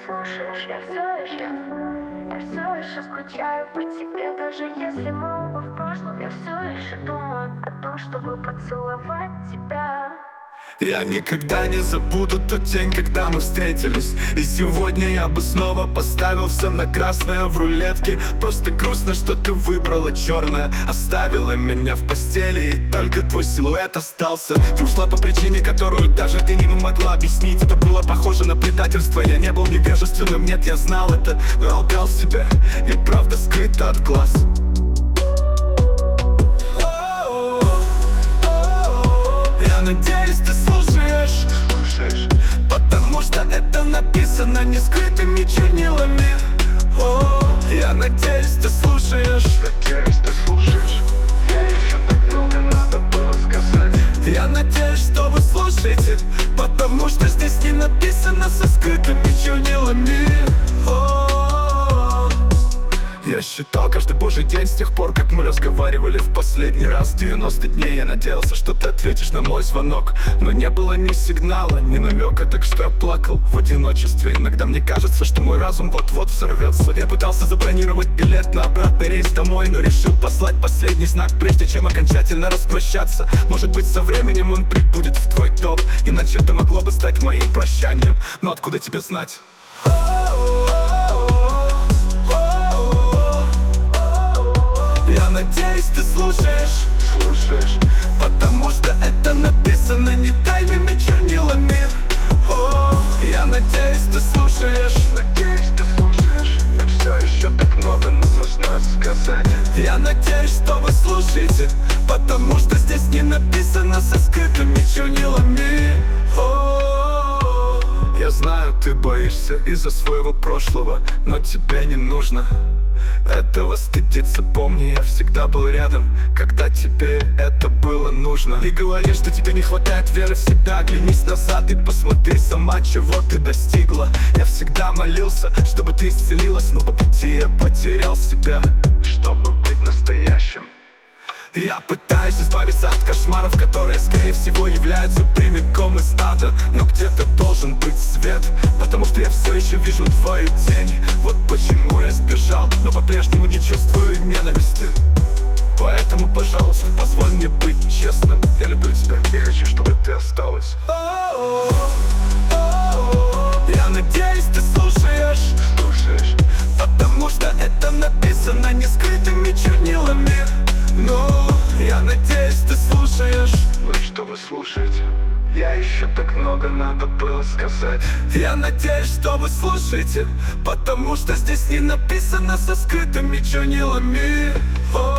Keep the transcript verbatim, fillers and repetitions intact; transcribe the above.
слушаешь, я все еще, я все еще скучаю по тебе. Даже если мы оба в прошлом, я все еще думаю о том, чтобы поцеловать тебя. Я никогда не забуду тот день, когда мы встретились. И сегодня я бы снова поставил все на красное в рулетке. Просто грустно, что ты выбрала черное, оставила меня в постели, и только твой силуэт остался. Ты ушла по причине, которую даже ты не могла объяснить. Это было похоже на предательство. Я не был невежественным, нет, я знал это, но лгал себя, и правда скрыта от глаз. Я надеюсь, ты слушаешь, слушаешь, потому что это написано не скрытыми чернилами. О, я надеюсь, ты слушаешь. Надеюсь, ты слушаешь. Я еще так много надо было сказать. Я надеюсь, что вы слушаете, потому что здесь не написано со скрытыми чернилами. О, я считал каждый божий день с тех пор, как мы разговаривали в последний раз. девяносто дней я надеялся, что ты ответишь на мой звонок, но не было ни сигнала, ни намека, так что я плакал в одиночестве. Иногда мне кажется, что мой разум вот-вот взорвется. Я пытался забронировать билет на обратный рейс домой, но решил послать последний знак, прежде чем окончательно распрощаться. Может быть, со временем он прибудет в твой дом, иначе это могло бы стать моим прощанием. Но откуда тебе знать? Я надеюсь, ты слушаешь, слушаешь, потому что это написано не тайными чернилами. О, я надеюсь, ты слушаешь. Надеюсь, ты слушаешь. Я все еще так много нужно сказать. Я надеюсь, что вы слушаете, потому что здесь не написано со скрытыми чернилами. О, я знаю, ты боишься из-за своего прошлого, но тебе не нужно этого стыдиться. Помни, я всегда был рядом, когда тебе это было нужно. И говори, что тебе не хватает веры в себя. Оглянись назад и посмотри сама, чего ты достигла. Я всегда молился, чтобы ты исцелилась, но по пути я потерял себя, чтобы быть настоящим. Я пытаюсь избавиться от кошмаров, которые, скорее всего, являются прямиком из ада. Но где-то должен быть свет, потому что я все еще вижу твою тень. Вот почему я сбежал, но по-прежнему не чувствую ненависти. Поэтому, пожалуйста, позволь мне быть честным. Я люблю тебя и хочу, чтобы ты осталась. Я надеюсь, ты слушаешь, слушаешь, потому что это написано не скрытыми чернилами. Но я надеюсь, ты слушаешь. Ну и что вы слушаете? Я еще так много надо было сказать. Я надеюсь, что вы слушаете, потому что здесь не написано со скрытыми чернилами. О,